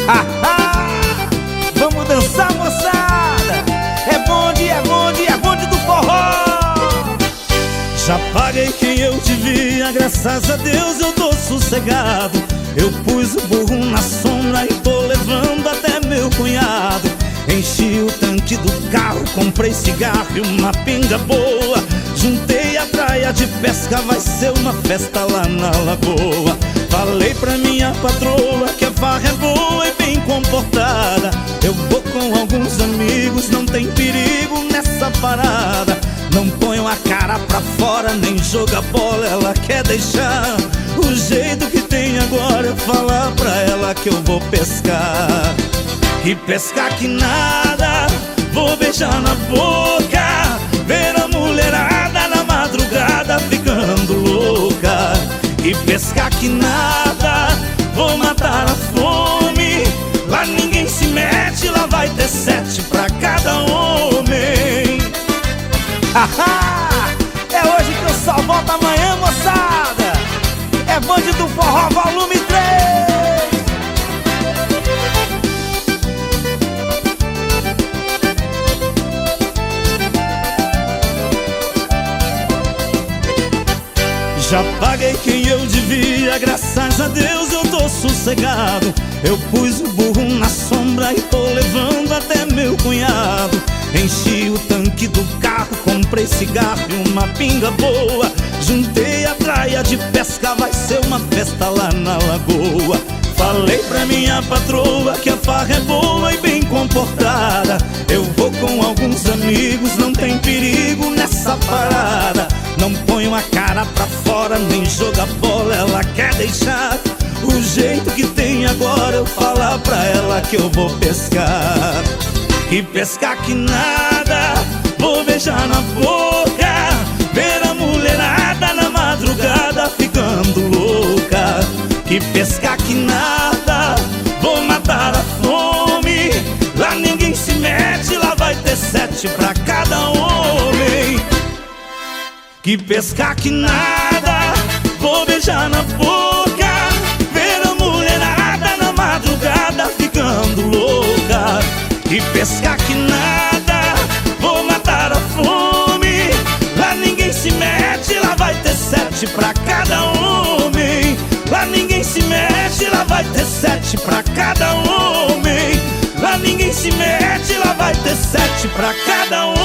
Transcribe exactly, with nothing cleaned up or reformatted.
Ah, ah, vamos dançar, moçada. É bonde, é bonde, é bonde do forró. Já paguei quem eu devia, graças a Deus eu tô sossegado. Eu pus o burro na sombra e tô levando até meu cunhado. Enchi o tanque do carro, comprei cigarro e uma pinga boa. Juntei a praia de pesca, vai ser uma festa lá na lagoa. Falei pra minha patroa que a farra é boa e bem comportada. Eu vou com alguns amigos, não tem perigo nessa parada. Não ponho a cara pra fora, nem joga bola, ela quer deixar. O jeito que tem agora é falar pra ela que eu vou pescar. Que pescar que nada, vou beijar na boca. Ver a mulherada na madrugada ficando louca. Que pescar que nada, vou matar a fome. Lá ninguém se mete, lá vai ter sete pra cada homem. Haha, é hoje que o sol volta amanhã, moçada. É bonde do forró volume três. Já paguei quem eu devia, graças a Deus eu tô sossegado. Eu pus o burro na sombra e tô levando até meu cunhado. Enchi o tanque do carro, comprei cigarro e uma pinga boa. Juntei a praia de pesca, vai ser uma festa lá na lagoa. Falei pra minha patroa que a farra é boa e bem comportada. Eu vou com alguns amigos, não tem perigo nessa parada. Não ponho a cara pra fora, nem joga bola, ela quer deixar. O jeito que tem agora eu falar pra ela que eu vou pescar. Que pescar que nada, vou beijar na boca. Ver a mulherada na madrugada ficando louca. Que pescar que nada, vou matar a fome. Lá ninguém se mete, lá vai ter sete pra cada homem. Que pescar que nada, vou beijar na boca. Ver a mulherada na madrugada ficando louca. Que pescar que nada, vou matar a fome. Lá ninguém se mete, lá vai ter sete pra cada homem. Lá ninguém se mete, lá vai ter sete pra cada homem. Lá ninguém se mete, lá vai ter sete pra cada homem.